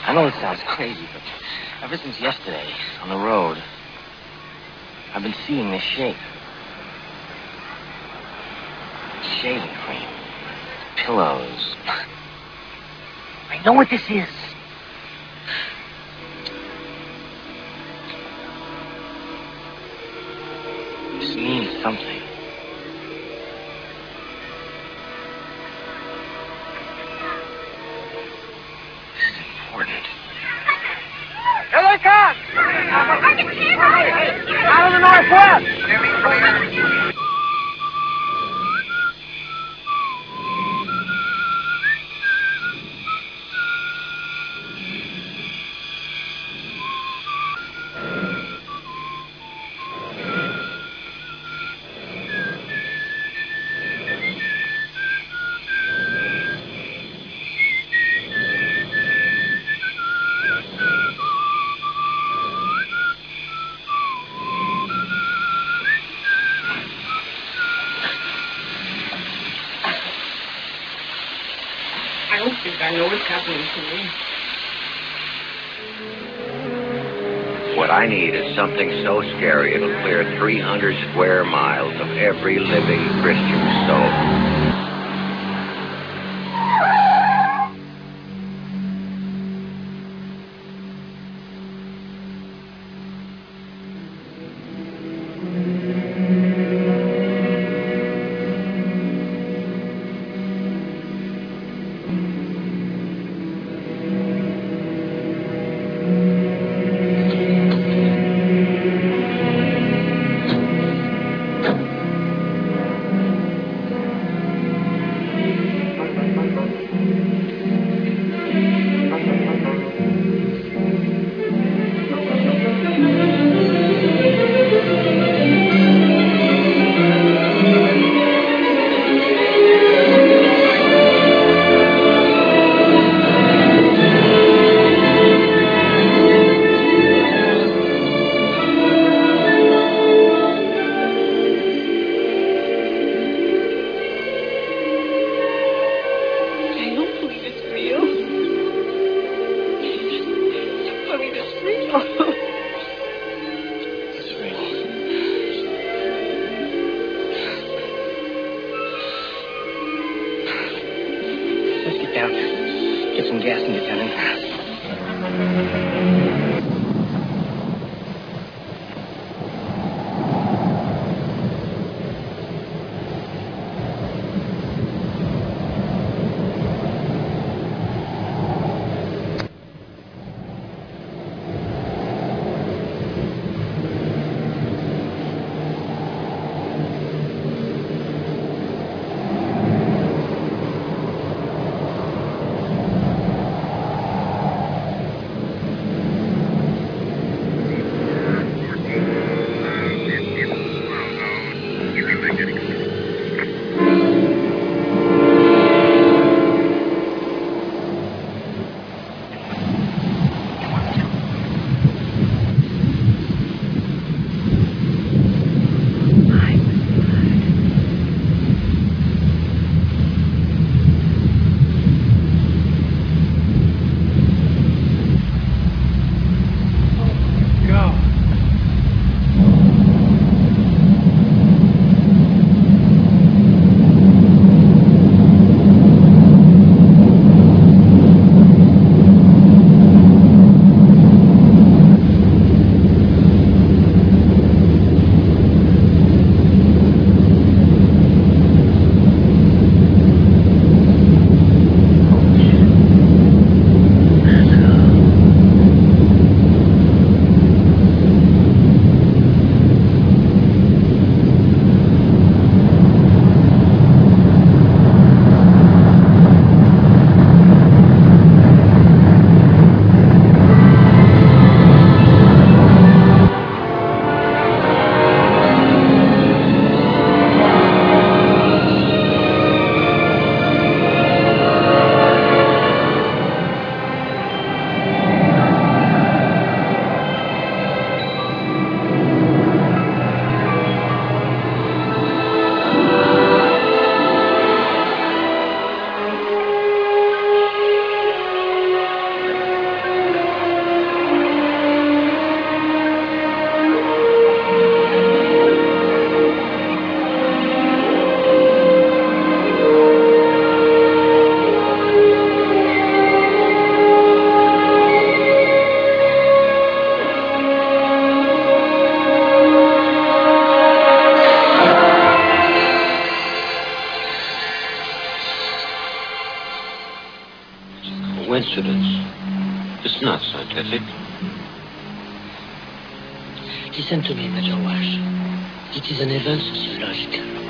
I know it sounds crazy, but ever since yesterday, on the road, I've been seeing this shape. Shaving cream. Pillows. I know what this is. This means something. This is important. Here they come! I can hear them! Out of the northwest! I don't think I know what's happening to me. What I need is something so scary it'll clear 300 square miles of every living Christian soul. Get some gas and get down in here. coincidence. It's not scientific. Listen to me, Major Walsh. It is an event sociological.